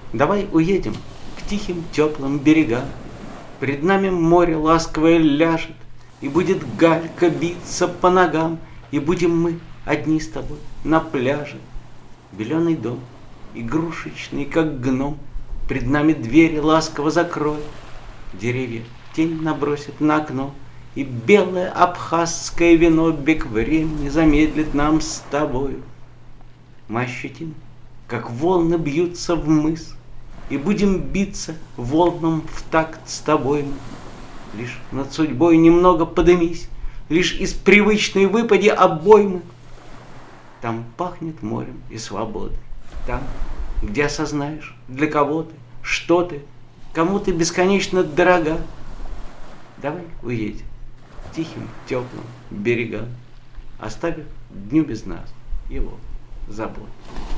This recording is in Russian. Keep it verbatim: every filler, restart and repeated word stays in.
Давай уедем к тихим теплым берегам. Пред нами море ласковое ляжет, и будет галька биться по ногам, и будем мы одни с тобой на пляже. Беленый дом, игрушечный, как гном, пред нами двери ласково закроет, деревья тень набросит на окно, и белое абхазское вино бег времени замедлит нам с тобою. Мы ощутим, как волны бьются в мыс, и будем биться волнам в такт с тобой. Лишь над судьбой немного подымись, лишь из привычной выпади обоймы. Там пахнет морем и свободой, там, где осознаешь, для кого ты, что ты, кому ты бесконечно дорога. Давай уедем к тихим, теплым берегам, оставив дню без нас его забот.